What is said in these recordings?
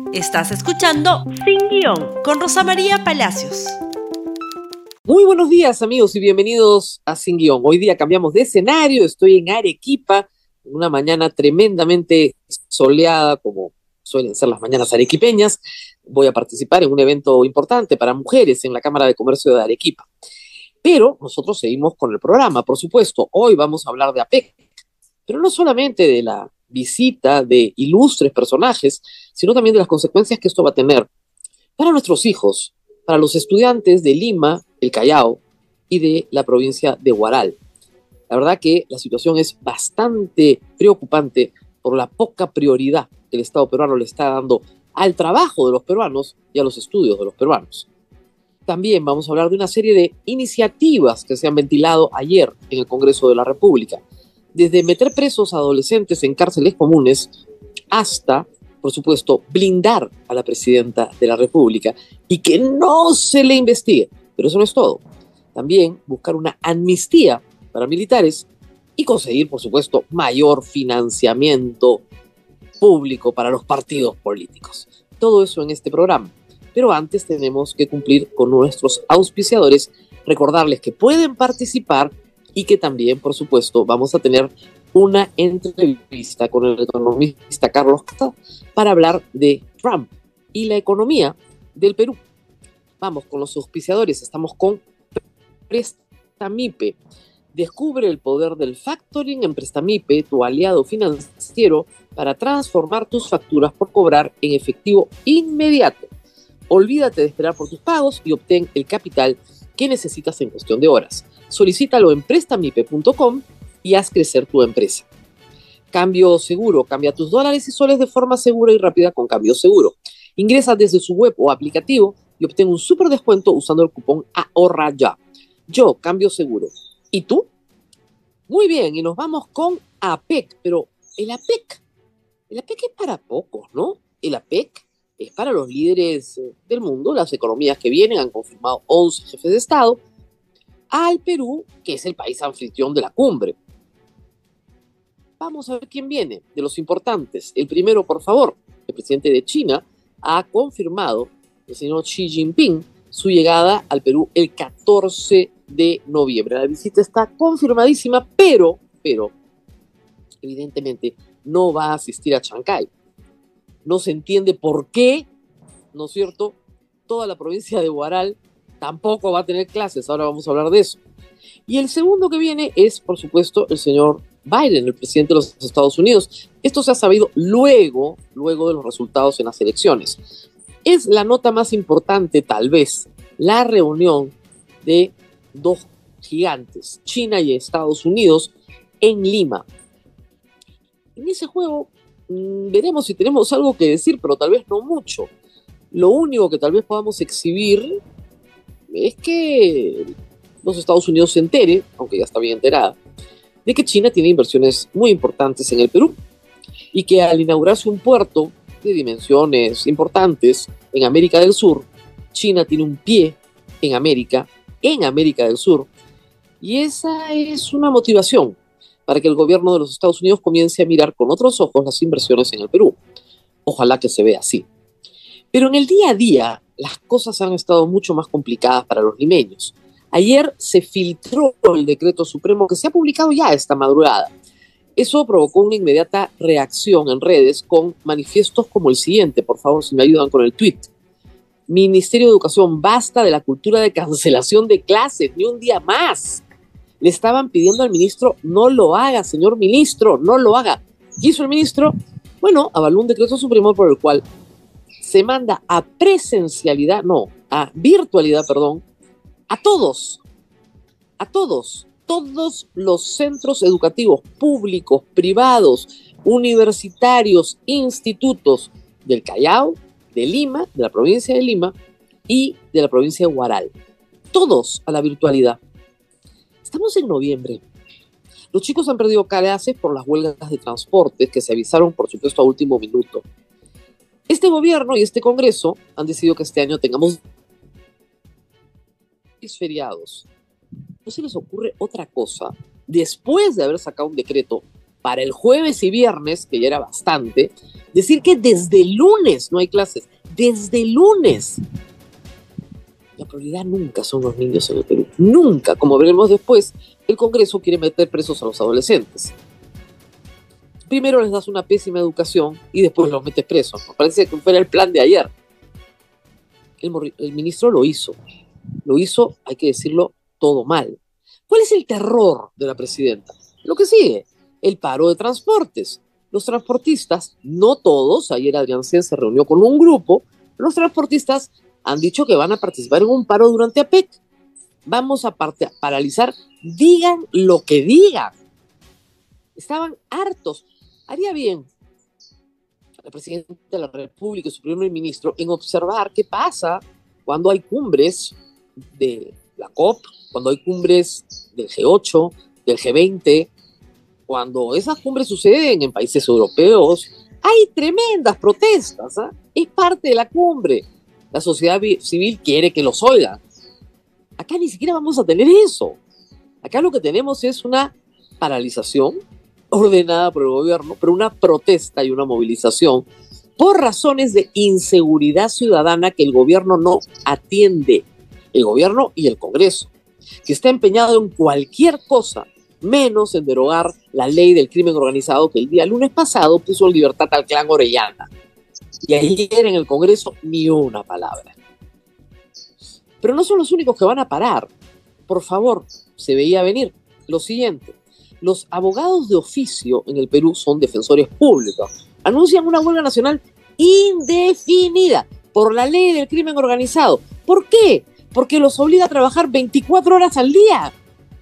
Estás escuchando Sin Guión con Rosa María Palacios. Muy buenos días, amigos, y bienvenidos a Sin Guión. Hoy día cambiamos de escenario, estoy en Arequipa, en una mañana tremendamente soleada, como suelen ser las mañanas arequipeñas. Voy a participar en un evento importante para mujeres en la Cámara de Comercio de Arequipa. Pero nosotros seguimos con el programa, por supuesto. Hoy vamos a hablar de APEC, pero no solamente de la visita de ilustres personajes, sino también de las consecuencias que esto va a tener para nuestros hijos, para los estudiantes de Lima, el Callao y de la provincia de Huaral. La verdad que la situación es bastante preocupante por la poca prioridad que el Estado peruano le está dando al trabajo de los peruanos y a los estudios de los peruanos. También vamos a hablar de una serie de iniciativas que se han ventilado ayer en el Congreso de la República, desde meter presos a adolescentes en cárceles comunes hasta, por supuesto, blindar a la presidenta de la República y que no se le investigue. Pero eso no es todo. También buscar una amnistía para militares y conseguir, por supuesto, mayor financiamiento público para los partidos políticos. Todo eso en este programa. Pero antes tenemos que cumplir con nuestros auspiciadores, recordarles que pueden participar y que también, por supuesto, vamos a tener una entrevista con el economista Carlos Casta para hablar de Trump y la economía del Perú. Vamos con los auspiciadores, estamos con Prestamipe. Descubre el poder del factoring en Prestamipe, tu aliado financiero, para transformar tus facturas por cobrar en efectivo inmediato. Olvídate de esperar por tus pagos y obtén el capital que necesitas en cuestión de horas. Solicítalo en prestamipe.com y haz crecer tu empresa. Cambio Seguro, cambia tus dólares y soles de forma segura y rápida con Cambio Seguro. Ingresa desde su web o aplicativo y obtén un súper descuento usando el cupón Ahorra Ya. Yo, Cambio Seguro. ¿Y tú? Muy bien, y nos vamos con APEC, pero el APEC es para pocos, ¿no? El APEC es para los líderes del mundo, las economías que vienen, han confirmado 11 jefes de Estado, al Perú, que es el país anfitrión de la cumbre. Vamos a ver quién viene, de los importantes. El primero, por favor, el presidente de China ha confirmado, el señor Xi Jinping, su llegada al Perú el 14 de noviembre. La visita está confirmadísima, pero, evidentemente, no va a asistir a Chancay. No se entiende por qué, ¿no es cierto?, toda la provincia de Huaral tampoco va a tener clases. Ahora vamos a hablar de eso. Y el segundo que viene es, por supuesto, el señor Biden, el presidente de los Estados Unidos. Esto se ha sabido luego de los resultados en las elecciones. Es la nota más importante, tal vez, la reunión de dos gigantes, China y Estados Unidos, en Lima. En ese juego veremos si tenemos algo que decir, pero tal vez no mucho. Lo único que tal vez podamos exhibir es que los Estados Unidos se entere, aunque ya está bien enterada, de que China tiene inversiones muy importantes en el Perú y que al inaugurarse un puerto de dimensiones importantes en América del Sur, China tiene un pie en América del Sur, y esa es una motivación para que el gobierno de los Estados Unidos comience a mirar con otros ojos las inversiones en el Perú. Ojalá que se vea así. Pero en el día a día, las cosas han estado mucho más complicadas para los limeños. Ayer se filtró el decreto supremo que se ha publicado ya esta madrugada. Eso provocó una inmediata reacción en redes con manifiestos como el siguiente. Por favor, si me ayudan con el tweet. Ministerio de Educación, basta de la cultura de cancelación de clases, ni un día más. Le estaban pidiendo al ministro, no lo haga, señor ministro, no lo haga. ¿Qué hizo el ministro? Bueno, avaló un decreto supremo por el cual se manda a virtualidad, a todos los centros educativos públicos, privados, universitarios, institutos del Callao, de Lima, de la provincia de Lima y de la provincia de Huaral. Todos a la virtualidad. Estamos en noviembre. Los chicos han perdido clases por las huelgas de transporte que se avisaron, por supuesto, a último minuto. Este gobierno y este Congreso han decidido que este año tengamos feriados. ¿No se les ocurre otra cosa? Después de haber sacado un decreto para el jueves y viernes, que ya era bastante, decir que desde el lunes no hay clases, desde el lunes. La prioridad nunca son los niños en el Perú, nunca. Como veremos después, el Congreso quiere meter presos a los adolescentes. Primero les das una pésima educación y después los metes presos. Me parece que fuera el plan de ayer. El ministro lo hizo, hay que decirlo, todo mal. ¿Cuál es el terror de la presidenta? Lo que sigue, el paro de transportes. Los transportistas, no todos, ayer Adrián Sen se reunió con un grupo, los transportistas han dicho que van a participar en un paro durante APEC. Vamos a paralizar, digan lo que digan. Estaban hartos. Haría bien la presidenta de la República y su primer ministro en observar qué pasa cuando hay cumbres de la COP, cuando hay cumbres del G8, del G20, cuando esas cumbres suceden en países europeos, hay tremendas protestas, ¿eh? Es parte de la cumbre. La sociedad civil quiere que los oigan. Acá ni siquiera vamos a tener eso. Acá lo que tenemos es una paralización ordenada por el gobierno, pero una protesta y una movilización por razones de inseguridad ciudadana que el gobierno no atiende. El gobierno y el Congreso, que está empeñado en cualquier cosa, menos en derogar la ley del crimen organizado que el día lunes pasado puso en libertad al clan Orellana. Y ayer en el Congreso ni una palabra. Pero no son los únicos que van a parar. Por favor, se veía venir lo siguiente. Los abogados de oficio en el Perú son defensores públicos. Anuncian una huelga nacional indefinida por la ley del crimen organizado. ¿Por qué? Porque los obliga a trabajar 24 horas al día.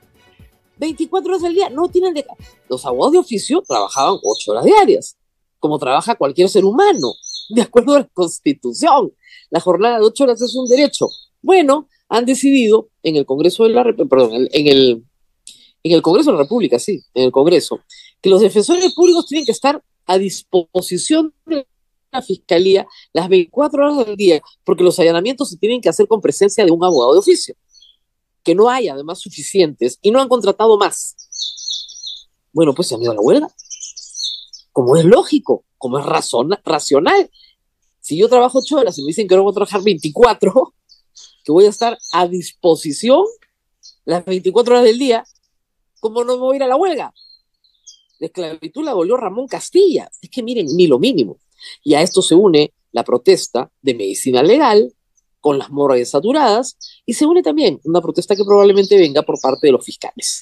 24 horas al día. No tienen de... Los abogados de oficio trabajaban 8 horas diarias, como trabaja cualquier ser humano, de acuerdo a la Constitución. La jornada de 8 horas es un derecho. Bueno, han decidido en el Congreso de la República, en el Congreso de la República, sí, en el Congreso, que los defensores públicos tienen que estar a disposición de la Fiscalía las 24 horas del día, porque los allanamientos se tienen que hacer con presencia de un abogado de oficio, que no hay además suficientes y no han contratado más. Bueno, pues se han ido a la huelga, como es lógico, como es racional. Si yo trabajo 8 horas y me dicen que no voy a trabajar 24, que voy a estar a disposición las 24 horas del día, ¿cómo no me voy a ir a la huelga? La esclavitud la abolió Ramón Castilla. Es que miren, ni lo mínimo. Y a esto se une la protesta de medicina legal con las morgues saturadas y se une también una protesta que probablemente venga por parte de los fiscales.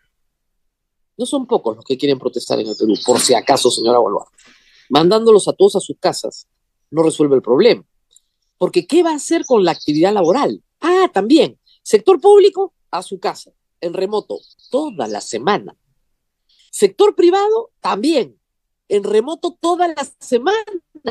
No son pocos los que quieren protestar en el Perú, por si acaso, señora Boluarte. Mandándolos a todos a sus casas no resuelve el problema. Porque ¿qué va a hacer con la actividad laboral? Ah, también, sector público a su casa, en remoto, toda la semana. Sector privado también, en remoto toda la semana.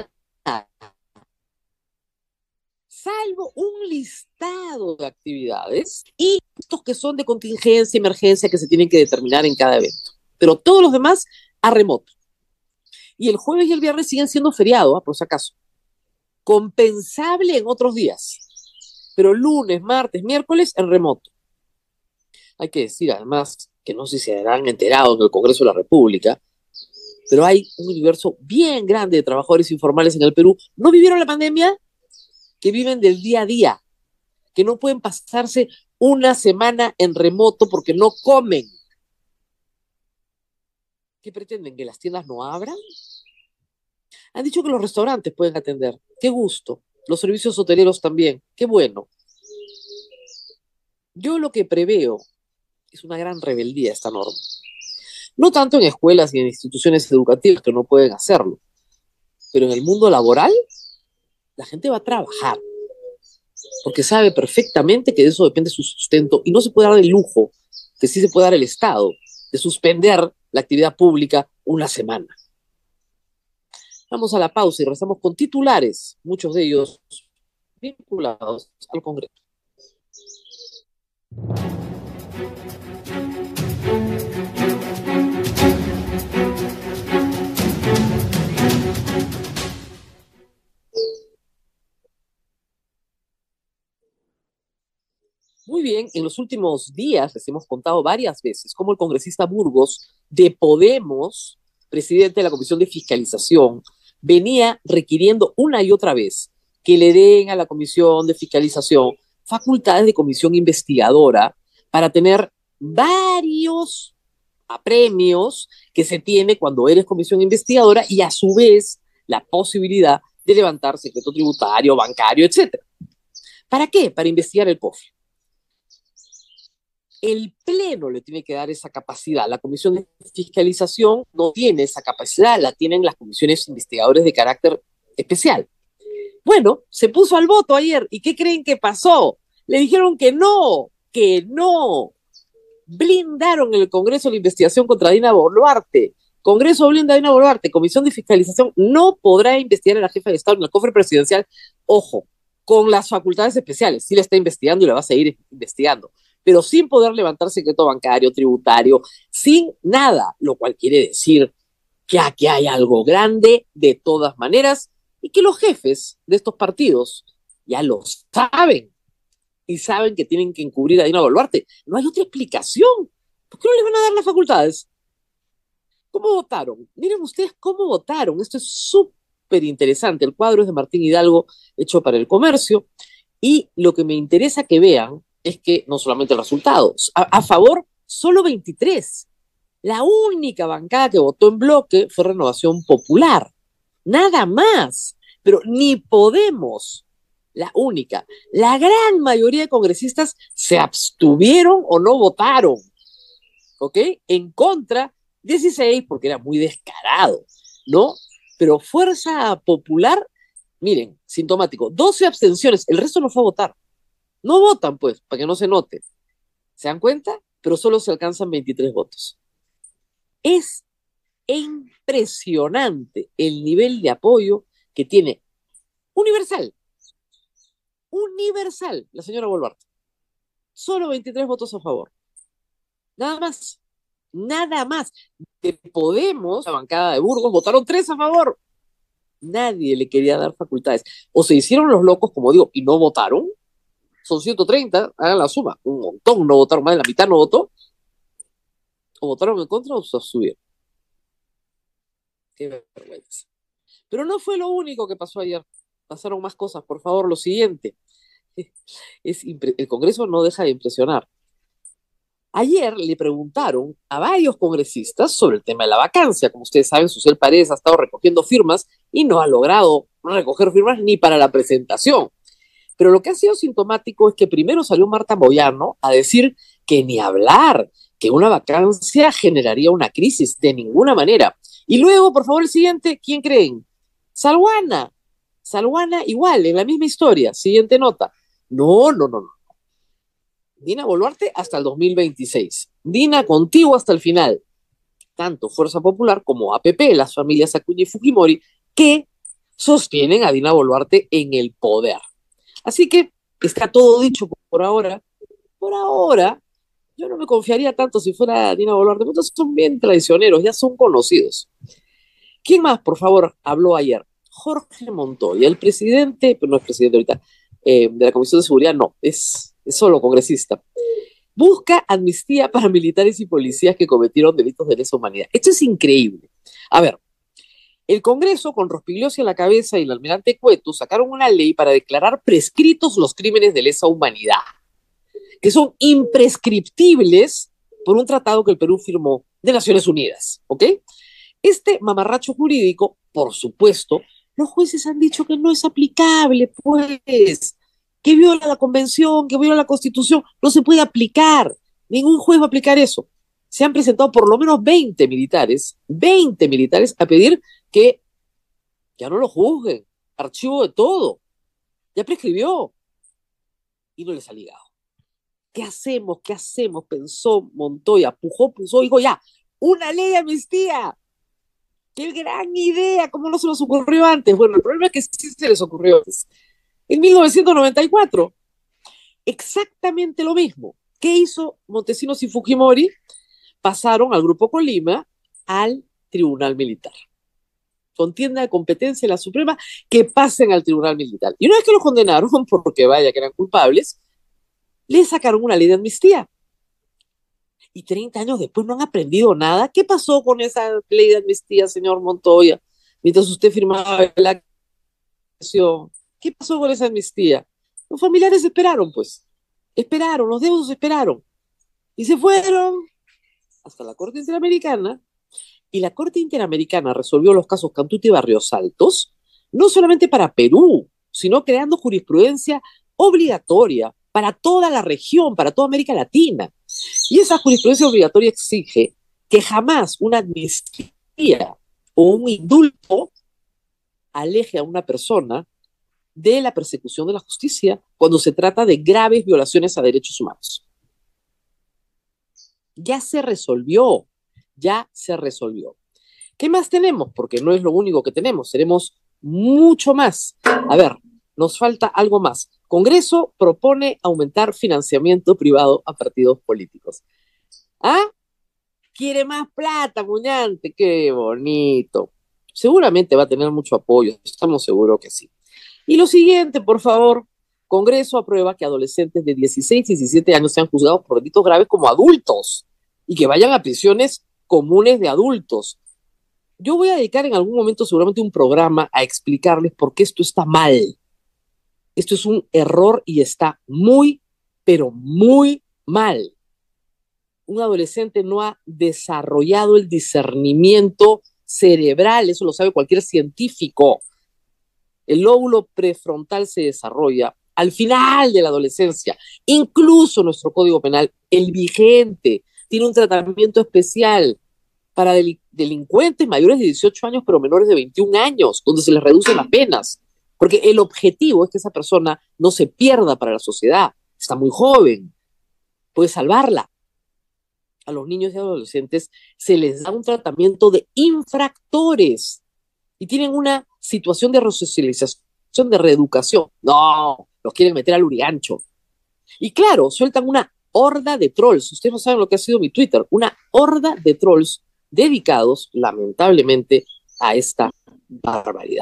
Salvo un listado de actividades y estos que son de contingencia, emergencia, que se tienen que determinar en cada evento. Pero todos los demás a remoto. Y el jueves y el viernes siguen siendo feriado, por si acaso. Compensable en otros días. Pero lunes, martes, miércoles en remoto. Hay que decir además que no sé si se habrán enterado en el Congreso de la República, pero hay un universo bien grande de trabajadores informales en el Perú. ¿No vivieron la pandemia? Que viven del día a día, que no pueden pasarse una semana en remoto porque no comen. ¿Qué pretenden? ¿Que las tiendas no abran? Han dicho que los restaurantes pueden atender. ¡Qué gusto! Los servicios hoteleros también. ¡Qué bueno! Yo lo que preveo es una gran rebeldía a esta norma. No tanto en escuelas y en instituciones educativas que no pueden hacerlo, pero en el mundo laboral la gente va a trabajar porque sabe perfectamente que de eso depende su sustento y no se puede dar el lujo, que sí se puede dar el Estado, de suspender la actividad pública una semana. Vamos a la pausa y regresamos con titulares, muchos de ellos vinculados al Congreso. Muy bien, en los últimos días les hemos contado varias veces cómo el congresista Burgos de Podemos, presidente de la Comisión de Fiscalización, venía requiriendo una y otra vez que le den a la Comisión de Fiscalización facultades de comisión investigadora para tener varios apremios que se tiene cuando eres comisión investigadora y a su vez la posibilidad de levantar secreto tributario, bancario, etcétera. ¿Para qué? Para investigar el POF. El Pleno le tiene que dar esa capacidad. La Comisión de Fiscalización no tiene esa capacidad, la tienen las comisiones investigadoras de carácter especial. Bueno, se puso al voto ayer. ¿Y qué creen que pasó? Le dijeron que no, que no. Blindaron en el Congreso la investigación contra Dina Boluarte. Congreso blinda a Dina Boluarte. Comisión de Fiscalización no podrá investigar a la jefa de Estado en el cofre presidencial. Ojo, con las facultades especiales. Sí la está investigando y la va a seguir investigando, pero sin poder levantar secreto bancario, tributario, sin nada, lo cual quiere decir que aquí hay algo grande de todas maneras y que los jefes de estos partidos ya lo saben y saben que tienen que encubrir a Dina Boluarte. No hay otra explicación. ¿Por qué no les van a dar las facultades? ¿Cómo votaron? Miren ustedes cómo votaron. Esto es súper interesante. El cuadro es de Martín Hidalgo, hecho para El Comercio, y lo que me interesa que vean es que no solamente el resultado, a favor solo 23. La única bancada que votó en bloque fue Renovación Popular. Nada más. Pero ni Podemos, la única. La gran mayoría de congresistas se abstuvieron o no votaron. ¿Ok? En contra, 16, porque era muy descarado, ¿no? Pero Fuerza Popular, miren, sintomático, 12 abstenciones, el resto no fue a votar. No votan, pues, para que no se note. ¿Se dan cuenta? Pero solo se alcanzan 23 votos. Es impresionante el nivel de apoyo que tiene universal, la señora Boluarte. Solo 23 votos a favor. Nada más. Nada más. De Podemos, la bancada de Burgos, votaron 3 a favor. Nadie le quería dar facultades. O se hicieron los locos, como digo, y no votaron. Son 130, hagan la suma. Un montón no votaron, más de la mitad no votó. O votaron en contra o se abstuvieron. Qué vergüenza. Pero no fue lo único que pasó ayer. Pasaron más cosas. Por favor, lo siguiente. El Congreso no deja de impresionar. Ayer le preguntaron a varios congresistas sobre el tema de la vacancia. Como ustedes saben, Susel Paredes ha estado recogiendo firmas y no ha logrado recoger firmas ni para la presentación. Pero lo que ha sido sintomático es que primero salió Marta Moyano a decir que ni hablar, que una vacancia generaría una crisis, de ninguna manera. Y luego, por favor, el siguiente, ¿quién creen? Salguana. Salguana igual, en la misma historia. Siguiente nota. No, no, no, no. Dina Boluarte hasta el 2026. Dina contigo hasta el final. Tanto Fuerza Popular como APP, las familias Acuña y Fujimori, que sostienen a Dina Boluarte en el poder. Así que está todo dicho por ahora. Por ahora, yo no me confiaría tanto si fuera Dina Boluarte, porque son bien traicioneros, ya son conocidos. ¿Quién más, por favor, habló ayer? Jorge Montoya, el presidente, pero no es presidente ahorita, de la Comisión de Seguridad, no, es solo congresista. Busca amnistía para militares y policías que cometieron delitos de lesa humanidad. Esto es increíble. A ver, el Congreso, con Rospigliosi a la cabeza y el almirante Cueto, sacaron una ley para declarar prescritos los crímenes de lesa humanidad, que son imprescriptibles por un tratado que el Perú firmó de Naciones Unidas, ¿ok? Este mamarracho jurídico, por supuesto, los jueces han dicho que no es aplicable, pues, que viola la Convención, que viola la Constitución, no se puede aplicar, ningún juez va a aplicar eso. Se han presentado por lo menos 20 militares a pedir que ya no lo juzguen, archivo de todo, ya prescribió y no les ha ligado. ¿Qué hacemos? ¿Qué hacemos? Pensó Montoya, pujó, dijo ya, una ley de amnistía. ¡Qué gran idea! ¿Cómo no se nos ocurrió antes? Bueno, el problema es que sí se les ocurrió antes. En 1994, exactamente lo mismo. ¿Qué hizo Montesinos y Fujimori? Pasaron al Grupo Colima al Tribunal Militar. Contienda de competencia de la Suprema, que pasen al Tribunal Militar. Y una vez que los condenaron, porque vaya que eran culpables, le sacaron una ley de amnistía. Y 30 años después no han aprendido nada. ¿Qué pasó con esa ley de amnistía, señor Montoya? Mientras usted firmaba la acción, ¿qué pasó con esa amnistía? Los familiares esperaron, pues. Esperaron, los deudos esperaron. Y se fueron hasta la Corte Interamericana. Y la Corte Interamericana resolvió los casos Cantuta y Barrios Altos, no solamente para Perú, sino creando jurisprudencia obligatoria para toda la región, para toda América Latina. Y esa jurisprudencia obligatoria exige que jamás una amnistía o un indulto aleje a una persona de la persecución de la justicia cuando se trata de graves violaciones a derechos humanos. Ya se resolvió, ya se resolvió. ¿Qué más tenemos? Porque no es lo único que tenemos, tenemos mucho más. A ver, nos falta algo más. Congreso propone aumentar financiamiento privado a partidos políticos. ¿Ah? Quiere más plata, Muñante, qué bonito. Seguramente va a tener mucho apoyo, estamos seguros que sí. Y lo siguiente, por favor, Congreso aprueba que adolescentes de 16 y 17 años sean juzgados por delitos graves como adultos y que vayan a prisiones comunes de adultos. Yo voy a dedicar en algún momento seguramente un programa a explicarles por qué esto está mal. Esto es un error y está muy, pero muy mal. Un adolescente no ha desarrollado el discernimiento cerebral, eso lo sabe cualquier científico. El lóbulo prefrontal se desarrolla al final de la adolescencia. Incluso nuestro Código Penal, el vigente, tiene un tratamiento especial para delincuentes mayores de 18 años, pero menores de 21 años, donde se les reducen las penas. Porque el objetivo es que esa persona no se pierda para la sociedad. Está muy joven, puede salvarla. A los niños y adolescentes se les da un tratamiento de infractores y tienen una situación de resocialización, de reeducación. No, los quieren meter al urigancho. Y claro, sueltan una horda de trolls. Ustedes no saben lo que ha sido mi Twitter. Una horda de trolls dedicados, lamentablemente, a esta barbaridad.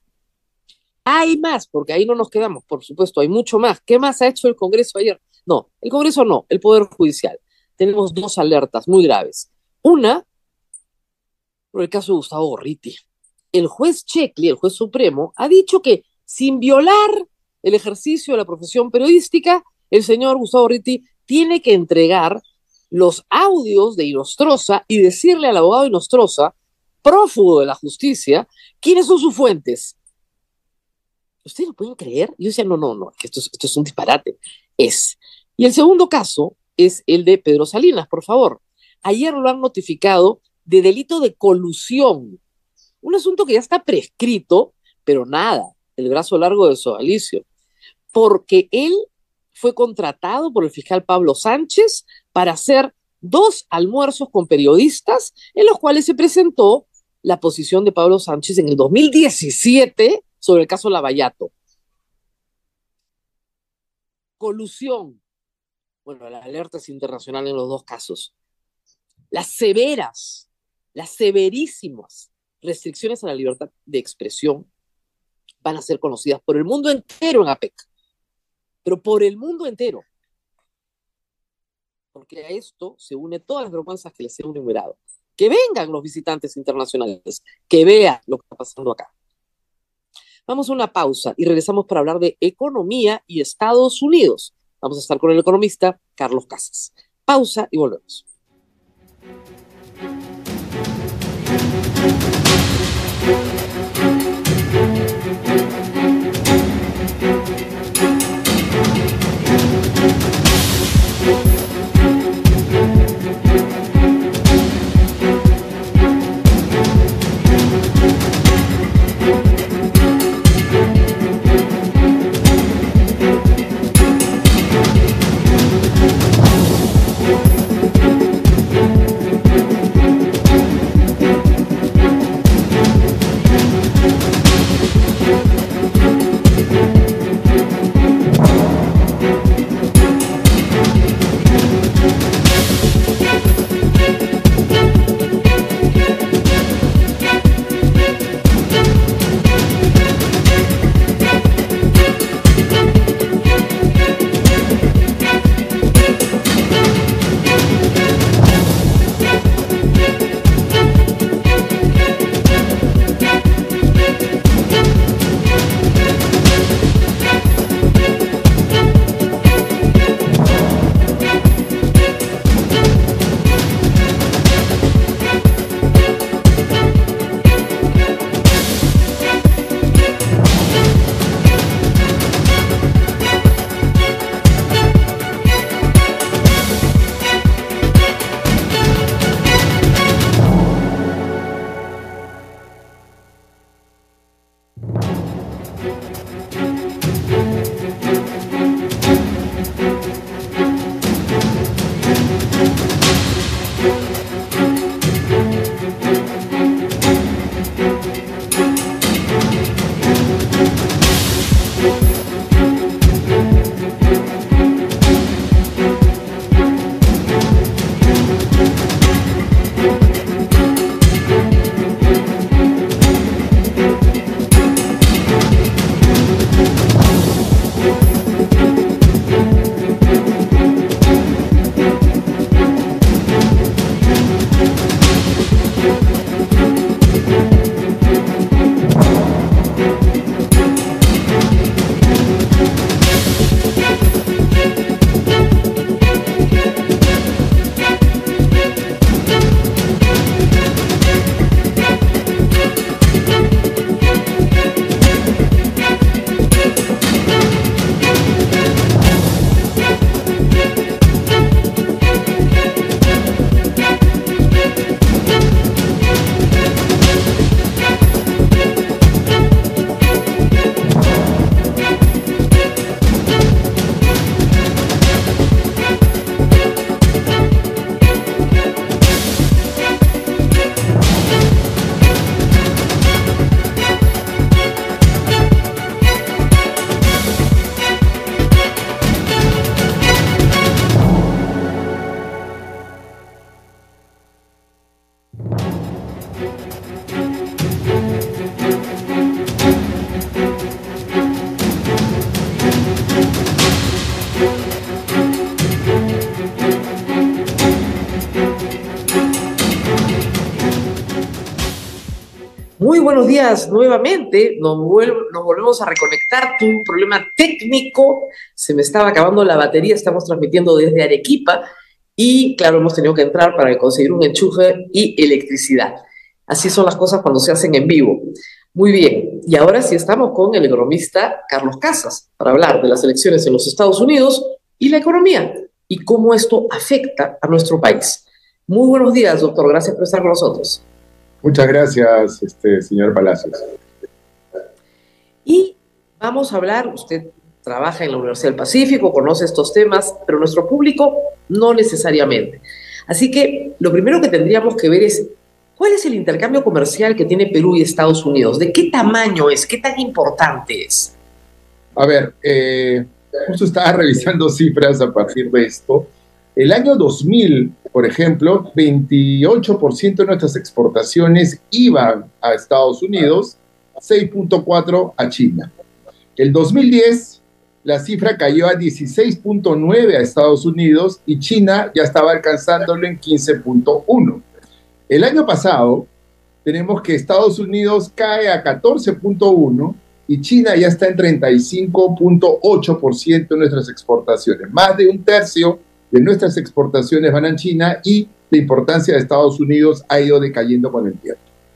Hay más, porque ahí no nos quedamos, por supuesto, hay mucho más. ¿Qué más ha hecho el Congreso ayer? No, el Congreso no, el Poder Judicial. Tenemos dos alertas muy graves. Una, por el caso de Gustavo Gorriti. El juez Checli, el juez supremo, ha dicho que sin violar el ejercicio de la profesión periodística, el señor Gustavo Gorriti tiene que entregar los audios de Inostroza y decirle al abogado Inostroza, prófugo de la justicia, quiénes son sus fuentes. ¿Ustedes lo pueden creer? Yo decía, no, esto es un disparate. Y el segundo caso es el de Pedro Salinas, por favor. Ayer lo han notificado de delito de colusión. Un asunto que ya está prescrito, pero nada, el brazo largo de Sodalicio. Porque él fue contratado por el fiscal Pablo Sánchez para hacer 2 almuerzos con periodistas en los cuales se presentó la posición de Pablo Sánchez en el 2017 sobre el caso Lavallato. Colusión. Bueno, la alerta es internacional en los dos casos. Las severísimas restricciones a la libertad de expresión van a ser conocidas por el mundo entero en APEC. Pero por el mundo entero. Porque a esto se une todas las vergüenzas que les he enumerado. Que vengan los visitantes internacionales, que vean lo que está pasando acá. Vamos a una pausa y regresamos para hablar de economía y Estados Unidos. Vamos a estar con el economista Carlos Casas. Pausa y volvemos. Muy buenos días nuevamente, nos volvemos a reconectar. Tuve un problema técnico, se me estaba acabando la batería, estamos transmitiendo desde Arequipa y claro, hemos tenido que entrar para conseguir un enchufe y electricidad. Así son las cosas cuando se hacen en vivo. Muy bien, y ahora sí estamos con el economista Carlos Casas para hablar de las elecciones en los Estados Unidos y la economía y cómo esto afecta a nuestro país. Muy buenos días, doctor, gracias por estar con nosotros. Muchas gracias, señor Palacios. Y vamos a hablar, usted trabaja en la Universidad del Pacífico, conoce estos temas, pero nuestro público no necesariamente. Así que lo primero que tendríamos que ver es, ¿cuál es el intercambio comercial que tiene Perú y Estados Unidos? ¿De qué tamaño es? ¿Qué tan importante es? A ver, justo estaba revisando cifras a partir de esto. El año 2000, por ejemplo, 28% de nuestras exportaciones iban a Estados Unidos, 6.4% a China. El 2010, la cifra cayó a 16.9% a Estados Unidos y China ya estaba alcanzándolo en 15.1%. El año pasado, tenemos que Estados Unidos cae a 14.1% y China ya está en 35.8% de nuestras exportaciones. Más de un tercio de nuestras exportaciones van a China y la importancia de Estados Unidos ha ido decayendo con el tiempo.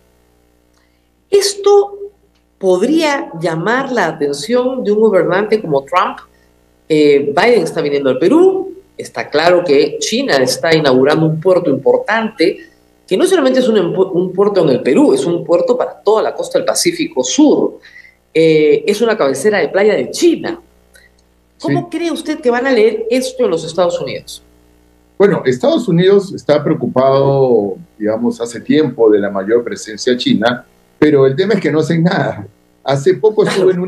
Esto podría llamar la atención de un gobernante como Trump. Biden está viniendo al Perú, está claro que China está inaugurando un puerto importante, que no solamente es un puerto en el Perú, es un puerto para toda la costa del Pacífico Sur. Es una cabecera de playa de China. ¿Cómo cree usted que van a leer esto en los Estados Unidos? Bueno, Estados Unidos está preocupado, digamos, hace tiempo de la mayor presencia china, pero el tema es que no hacen nada. Hace poco estuve en un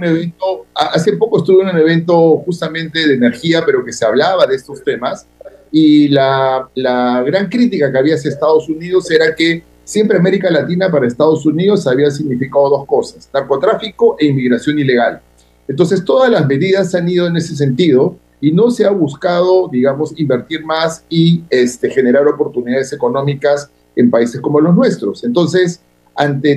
evento justamente de energía, pero que se hablaba de estos temas, y la gran crítica que había hacia Estados Unidos era que siempre América Latina para Estados Unidos había significado dos cosas: narcotráfico e inmigración ilegal. Entonces, todas las medidas han ido en ese sentido y no se ha buscado, digamos, invertir más y generar oportunidades económicas en países como los nuestros. Entonces, ante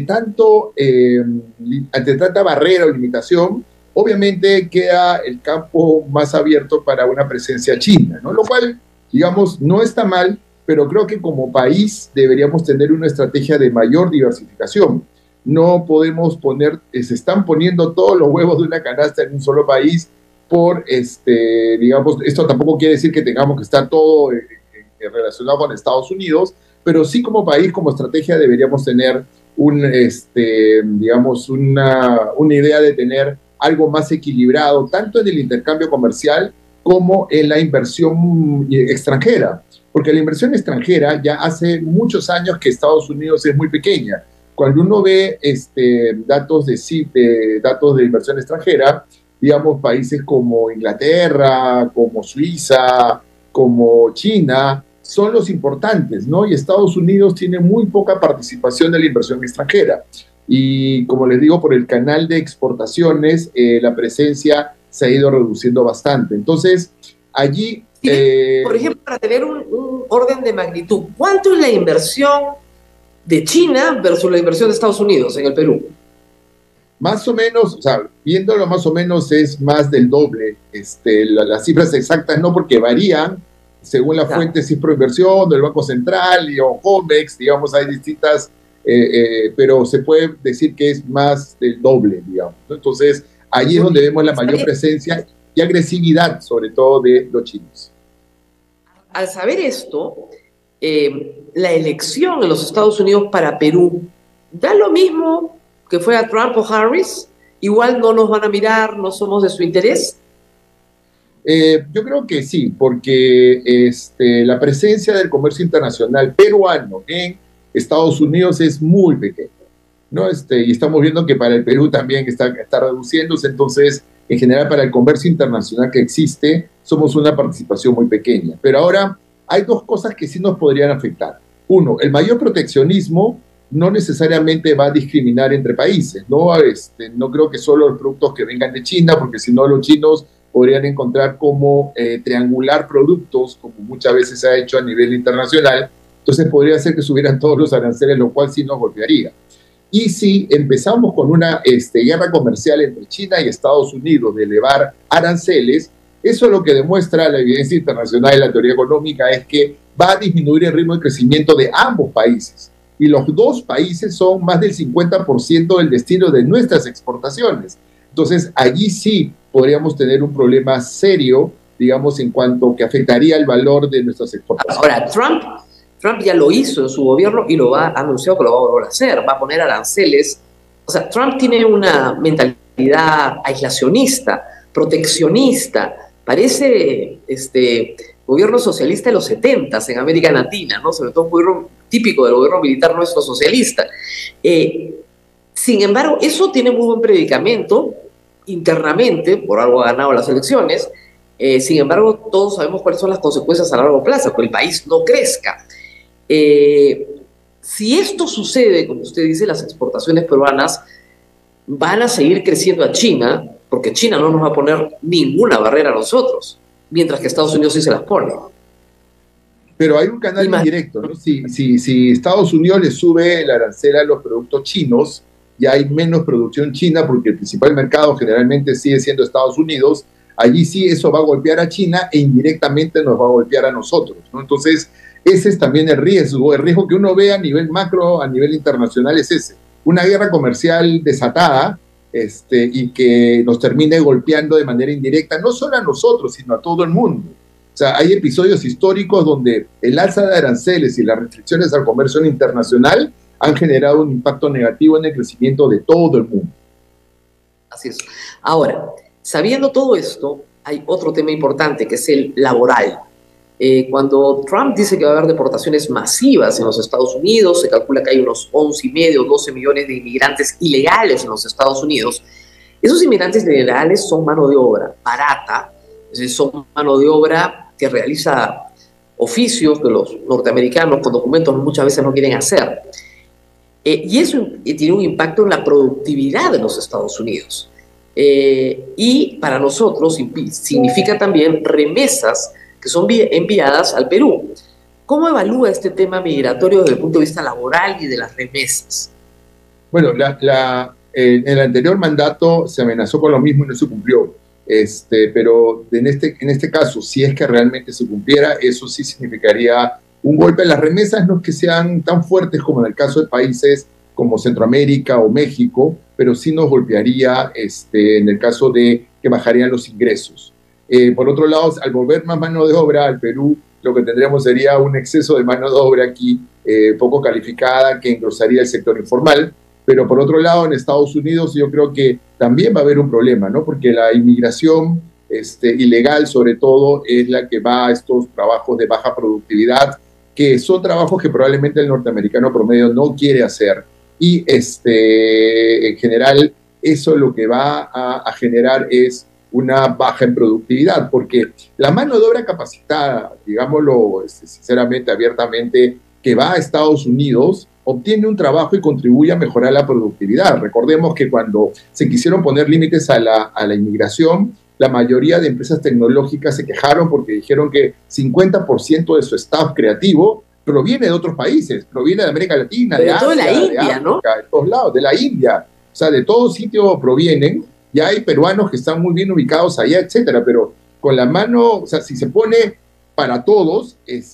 tanta barrera o limitación, obviamente queda el campo más abierto para una presencia china, ¿no? Lo cual, digamos, no está mal, pero creo que como país deberíamos tener una estrategia de mayor diversificación. No podemos se están poniendo todos los huevos de una canasta en un solo país digamos, esto tampoco quiere decir que tengamos que estar todo relacionado con Estados Unidos, pero sí como país, como estrategia deberíamos tener digamos, una idea de tener algo más equilibrado, tanto en el intercambio comercial como en la inversión extranjera, porque la inversión extranjera ya hace muchos años que Estados Unidos es muy pequeña. Cuando uno ve datos datos de inversión extranjera, digamos, países como Inglaterra, como Suiza, como China, son los importantes, ¿no? Y Estados Unidos tiene muy poca participación en la inversión extranjera. Y como les digo, por el canal de exportaciones, la presencia se ha ido reduciendo bastante. Entonces, allí... por ejemplo, para tener un orden de magnitud, ¿cuánto es la inversión de China versus la inversión de Estados Unidos en el Perú? Más o menos, o sea, viéndolo más o menos es más del doble. Las cifras exactas no, porque varían según la fuente, si es Proinversión, del Banco Central o Comex, digamos, hay distintas, pero se puede decir que es más del doble, digamos, ¿no? Entonces, allí es donde vemos la mayor presencia y agresividad, sobre todo de los chinos. Al saber esto, la elección en los Estados Unidos para Perú, ¿da lo mismo que fue a Trump o Harris? ¿Igual no nos van a mirar, no somos de su interés? Yo creo que sí, porque la presencia del comercio internacional peruano en Estados Unidos es muy pequeña, ¿no? Y estamos viendo que para el Perú también está reduciéndose, entonces, en general, para el comercio internacional que existe, somos una participación muy pequeña. Pero ahora hay dos cosas que sí nos podrían afectar. Uno, el mayor proteccionismo no necesariamente va a discriminar entre países, ¿no? No creo que solo los productos que vengan de China, porque si no los chinos podrían encontrar cómo triangular productos, como muchas veces se ha hecho a nivel internacional. Entonces podría ser que subieran todos los aranceles, lo cual sí nos golpearía. Y si empezamos con una guerra comercial entre China y Estados Unidos de elevar aranceles, eso lo que demuestra la evidencia internacional y la teoría económica es que va a disminuir el ritmo de crecimiento de ambos países. Y los dos países son más del 50% del destino de nuestras exportaciones. Entonces, allí sí podríamos tener un problema serio, digamos, en cuanto que afectaría el valor de nuestras exportaciones. Ahora, Trump ya lo hizo en su gobierno y ha anunciado que lo va a volver a hacer, va a poner aranceles. O sea, Trump tiene una mentalidad aislacionista, proteccionista, parece gobierno socialista de los 70s en América Latina, ¿no? Sobre todo un gobierno típico del gobierno militar nuestro socialista. Sin embargo, eso tiene muy buen predicamento internamente, por algo ha ganado las elecciones. Sin embargo, todos sabemos cuáles son las consecuencias a largo plazo, que el país no crezca. Si esto sucede, como usted dice, las exportaciones peruanas van a seguir creciendo a China, porque China no nos va a poner ninguna barrera a nosotros, mientras que Estados Unidos sí se las pone. Pero hay un canal indirecto, ¿no? Si Estados Unidos le sube el arancel a los productos chinos, ya hay menos producción china, porque el principal mercado generalmente sigue siendo Estados Unidos. Allí sí eso va a golpear a China e indirectamente nos va a golpear a nosotros, ¿no? Entonces, ese es también el riesgo que uno ve a nivel macro, a nivel internacional es ese. Una guerra comercial desatada y que nos termine golpeando de manera indirecta, no solo a nosotros, sino a todo el mundo. O sea, hay episodios históricos donde el alza de aranceles y las restricciones al comercio internacional han generado un impacto negativo en el crecimiento de todo el mundo. Así es. Ahora, sabiendo todo esto, hay otro tema importante que es el laboral. Cuando Trump dice que va a haber deportaciones masivas en los Estados Unidos, se calcula que hay unos 11,5 o 12 millones de inmigrantes ilegales en los Estados Unidos. Esos inmigrantes ilegales son mano de obra barata, es decir, son mano de obra que realiza oficios que los norteamericanos con documentos muchas veces no quieren hacer. Y eso tiene un impacto en la productividad de los Estados Unidos. Y para nosotros significa también remesas que son enviadas al Perú. ¿Cómo evalúa este tema migratorio desde el punto de vista laboral y de las remesas? Bueno, en el anterior mandato se amenazó con lo mismo y no se cumplió. Pero en este caso, si es que realmente se cumpliera, eso sí significaría un golpe. Las remesas no es que sean tan fuertes como en el caso de países como Centroamérica o México, pero sí nos golpearía en el caso de que bajarían los ingresos. Por otro lado, al volver más mano de obra al Perú, lo que tendríamos sería un exceso de mano de obra aquí, poco calificada, que engrosaría el sector informal. pero por otro lado en Estados Unidos yo creo que también va a haber un problema, ¿no? Porque la inmigración ilegal sobre todo es la que va a estos trabajos de baja productividad, que son trabajos que probablemente el norteamericano promedio no quiere hacer, y en general eso lo que va a generar es una baja en productividad, porque la mano de obra capacitada, digámoslo sinceramente, abiertamente, que va a Estados Unidos, obtiene un trabajo y contribuye a mejorar la productividad. Recordemos que cuando se quisieron poner límites a la inmigración, la mayoría de empresas tecnológicas se quejaron porque dijeron que 50% de su staff creativo proviene de otros países, proviene de América Latina, pero de Asia, de la India, África, ¿no? de todos lados, de la India. O sea, de todo sitio provienen, y hay peruanos que están muy bien ubicados allá, etcétera, pero con la mano, o sea, si se pone para todos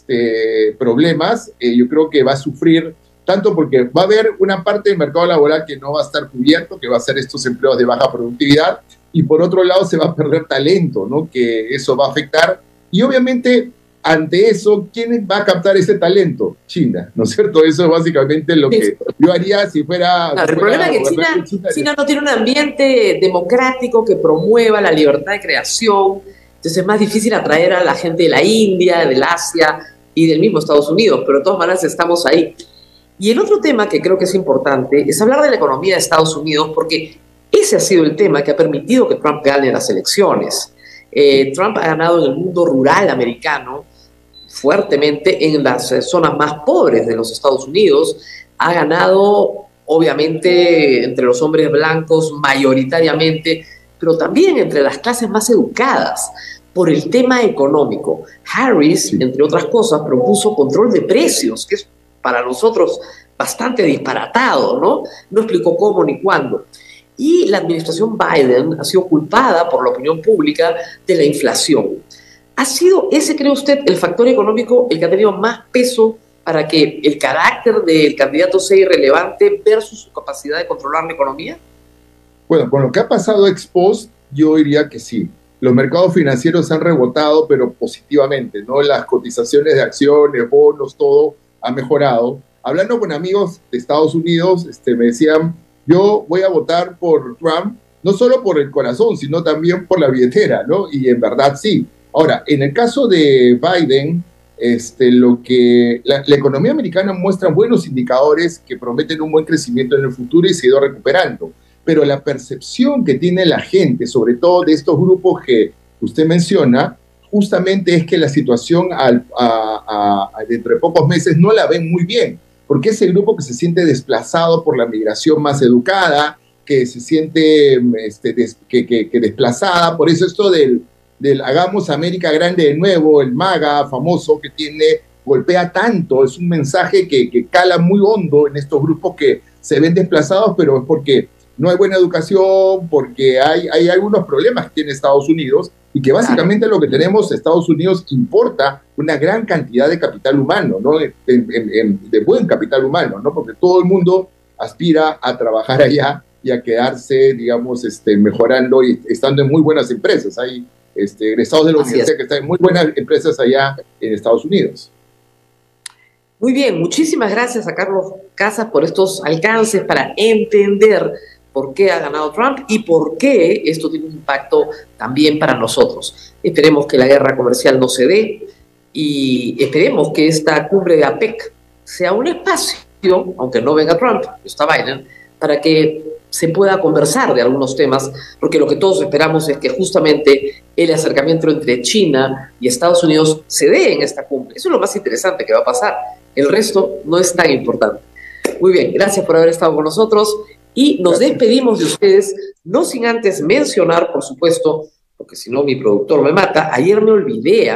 problemas, yo creo que va a sufrir tanto porque va a haber una parte del mercado laboral que no va a estar cubierto, que va a ser estos empleos de baja productividad, y por otro lado se va a perder talento, ¿no? Que eso va a afectar, y obviamente ante eso, ¿quién va a captar ese talento? China, ¿no es cierto? Eso es básicamente lo que yo haría si fuera... Claro, el problema es que China no tiene un ambiente democrático que promueva la libertad de creación, entonces es más difícil atraer a la gente de la India, del Asia y del mismo Estados Unidos, pero de todas maneras estamos ahí. Y el otro tema que creo que es importante es hablar de la economía de Estados Unidos, porque ese ha sido el tema que ha permitido que Trump gane las elecciones. Trump ha ganado en el mundo rural americano fuertemente, en las zonas más pobres de los Estados Unidos, ha ganado obviamente entre los hombres blancos mayoritariamente, pero también entre las clases más educadas por el tema económico. Harris, entre otras cosas, propuso control de precios, que es para nosotros bastante disparatado, ¿no? No explicó cómo ni cuándo. Y la administración Biden ha sido culpada por la opinión pública de la inflación. ¿Ha sido ese, cree usted, el factor económico el que ha tenido más peso para que el carácter del candidato sea irrelevante versus su capacidad de controlar la economía? Bueno, con lo que ha pasado ex post, yo diría que sí. Los mercados financieros han rebotado, pero positivamente, ¿no? Las cotizaciones de acciones, bonos, todo ha mejorado. Hablando con amigos de Estados Unidos, me decían, yo voy a votar por Trump, no solo por el corazón, sino también por la billetera, ¿no? Y en verdad sí. Ahora, en el caso de Biden, la economía americana muestra buenos indicadores que prometen un buen crecimiento en el futuro y se ha ido recuperando. Pero la percepción que tiene la gente, sobre todo de estos grupos que usted menciona, justamente es que la situación dentro de pocos meses no la ven muy bien, porque es el grupo que se siente desplazado por la migración más educada, que se siente desplazada. Por eso esto del hagamos América grande de nuevo, el MAGA famoso que golpea tanto, es un mensaje que cala muy hondo en estos grupos que se ven desplazados, pero es porque no hay buena educación, porque hay algunos problemas que tiene Estados Unidos, y que básicamente lo que tenemos, Estados Unidos importa una gran cantidad de capital humano, ¿no? De buen capital humano, ¿no? Porque todo el mundo aspira a trabajar allá y a quedarse, digamos, mejorando y estando en muy buenas empresas. Hay egresados de la universidad que están en muy buenas empresas allá en Estados Unidos. Muy bien, muchísimas gracias a Carlos Casas por estos alcances para entender por qué ha ganado Trump y por qué esto tiene un impacto también para nosotros. Esperemos que la guerra comercial no se dé y esperemos que esta cumbre de APEC sea un espacio, aunque no venga Trump, está Biden, para que se pueda conversar de algunos temas, porque lo que todos esperamos es que justamente el acercamiento entre China y Estados Unidos se dé en esta cumbre. Eso es lo más interesante que va a pasar. El resto no es tan importante. Muy bien, gracias por haber estado con nosotros y nos despedimos de ustedes, no sin antes mencionar, por supuesto, porque si no mi productor me mata, ayer me olvidé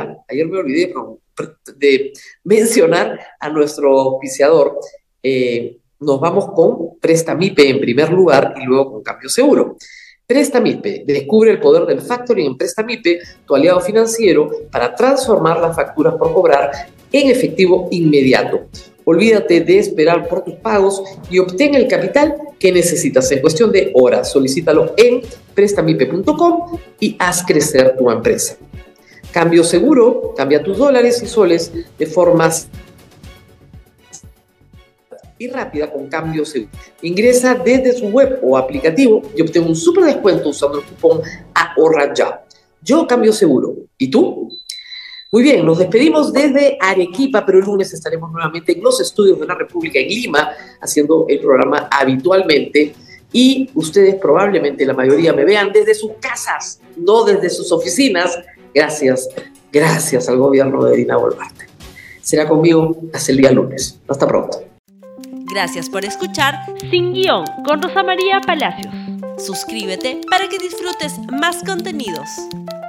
de mencionar a nuestro auspiciador. Nos vamos con Prestamipe en primer lugar y luego con Cambio Seguro. Prestamipe, descubre el poder del factoring en Prestamipe, tu aliado financiero, para transformar las facturas por cobrar en efectivo inmediato. Olvídate de esperar por tus pagos y obtén el capital que necesitas en cuestión de horas. Solicítalo en prestamipe.com y haz crecer tu empresa. Cambio Seguro, cambia tus dólares y soles de formas y rápida con Cambio Seguro. Ingresa desde su web o aplicativo y obtén un súper descuento usando el cupón Ahorra Ya. Yo Cambio Seguro. ¿Y tú? Muy bien, nos despedimos desde Arequipa, pero el lunes estaremos nuevamente en los estudios de la República en Lima, haciendo el programa habitualmente. Y ustedes probablemente, la mayoría, me vean desde sus casas, no desde sus oficinas. Gracias al gobierno de Dina Boluarte. Será conmigo hasta el día lunes. Hasta pronto. Gracias por escuchar Sin Guión con Rosa María Palacios. Suscríbete para que disfrutes más contenidos.